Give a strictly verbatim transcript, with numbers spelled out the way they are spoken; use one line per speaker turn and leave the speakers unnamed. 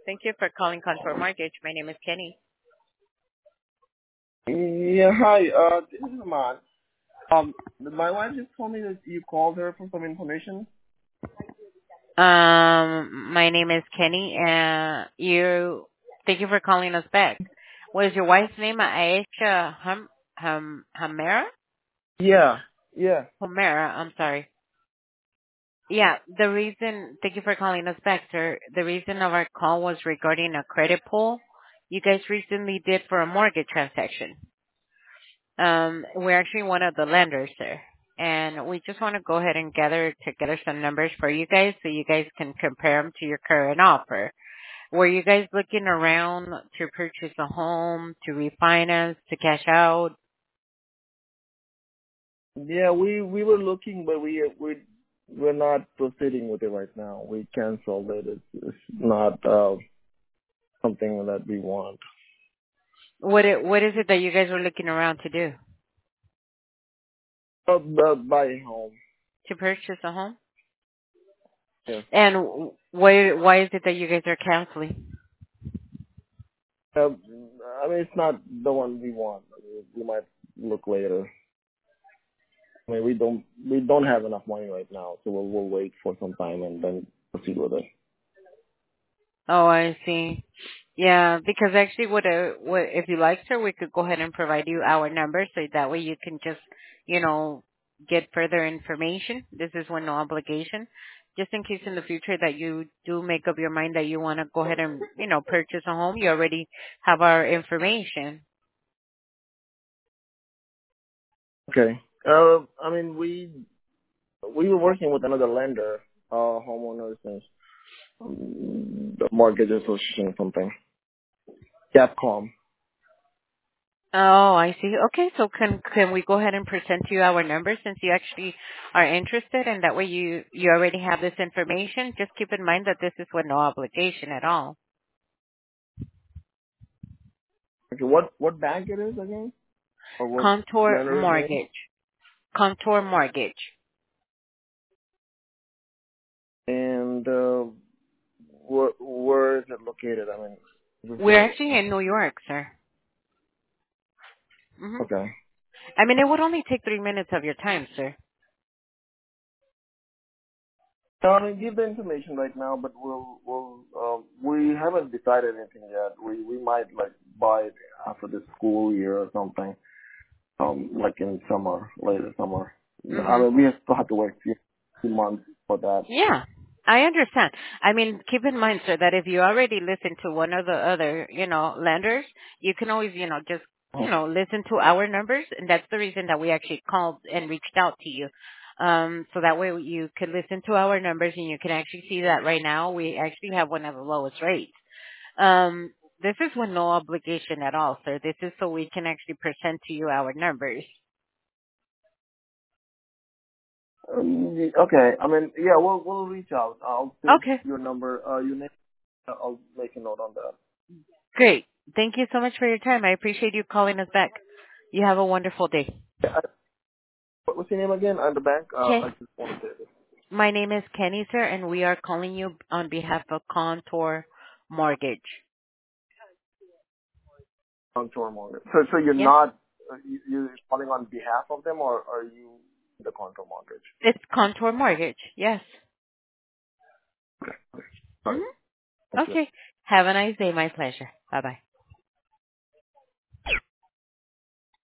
Thank you for calling Contour Mortgage. My name is Kenny.
Yeah, hi. Uh, this is Ahmad. Um, my wife just told me that you called her for some information.
Um, my name is Kenny, and you. Thank you for calling us back. What is your wife's name? Aisha Hum Hum Hamera?
Yeah, yeah.
Humera. I'm sorry. Yeah, the reason. Thank you for calling us back, sir. The reason of our call was regarding a credit pull you guys recently did for a mortgage transaction. Um, we're actually one of the lenders there. And we just want to go ahead and gather together some numbers for you guys so you guys can compare them to your current offer. Were you guys looking around to purchase a home, to refinance, to cash out?
Yeah, we we were looking, but we we we're not proceeding with it right now. We canceled it. It's, it's not uh, something that we want.
What it, what is it that you guys were looking around to do?
Uh, but buy a home.
To purchase a home?
Yeah.
And why why is it that you guys are canceling?
Uh, I mean, it's not the one we want. We might look later. I mean, we don't we don't have enough money right now, so we'll we'll wait for some time and then proceed with it.
Oh, I see. Yeah, because actually, what, uh, what if you like, sir, we could go ahead and provide you our number so that way you can just, you know, get further information. This is with no obligation. Just in case in the future that you do make up your mind that you want to go ahead and, you know, purchase a home, you already have our information.
Okay. Uh, I mean, we we were working with another lender, uh, homeowners and um, the mortgage association or something. Capcom.
Oh, I see. Okay, so can can we go ahead and present to you our numbers since you actually are interested, and that way you you already have this information. Just keep in mind that this is with no obligation at all.
Okay. What what bank it is again, or what
Contour
lender's name?
Mortgage. Contour Mortgage.
And uh, where where is it located? I mean, is this
We're
a,
actually in New York, sir. hmm
okay.
I mean, it would only take three minutes of your time, sir.
So, I mean, give the information right now, but we'll we'll um, we haven't decided anything yet. We we might like buy it after the school year or something. Um, like in summer, later summer. I
hmm
mean, we still have to wait a few, few months for that.
Yeah, I understand. I mean, keep in mind, sir, that if you already listen to one of the other, you know, lenders, you can always, you know, just, you know, listen to our numbers, and that's the reason that we actually called and reached out to you. Um, so that way you could listen to our numbers and you can actually see that right now we actually have one of the lowest rates. Um, this is with no obligation at all, sir. This is so we can actually present to you our numbers.
Um, okay, I mean, yeah, we'll we'll reach out. I'll take
Okay,
your number. Uh, your name. I'll make a note on that.
great. Thank you so much for your time. I appreciate you calling us back. You have a wonderful day.
Yeah, I- what was your name again? On the bank. Uh,
Okay.
I just want to say this.
My name is Kenny, sir, and we are calling you on behalf of Contour Mortgage.
Contour Mortgage. So, so you're
Yeah.
not uh, you, you're calling on behalf of them, or are you the Contour Mortgage?
It's Contour Mortgage. Yes.
Okay. Sorry.
hmm
Thank you.
Okay. Have a nice day. My pleasure. Bye-bye.